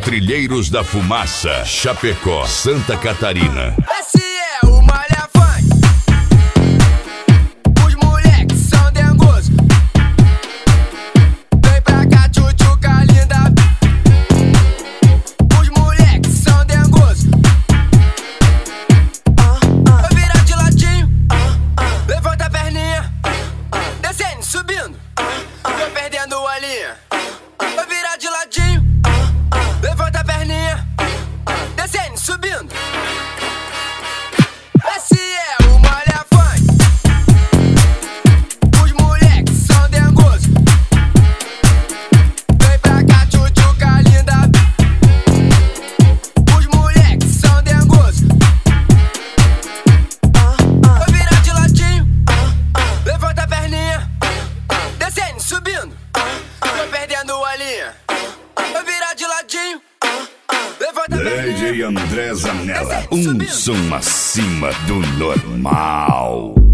Trilheiros da Fumaça, Chapecó, Santa Catarina. Esse é o Malha Funk. Os moleques são dengosos. Vem pra cá, tchutchuca linda. Os moleques são dengosos. Vou virar de ladinho. Levanta a perninha. Descendo, subindo. Tô perdendo a linha. Vou virar de ladinho. Levanta a perninha. Descendo, subindo. Esse é o Malha Funk. Os moleques são dengosos. Vem pra cá, tchutchuca linda. Os moleques são dengosos. Vou virar de ladinho. Levanta a perninha. Descendo, subindo. Tô perdendo a linha. Vou virar de ladinho. Levanta a perninha. DJ André Zanella, som acima do normal.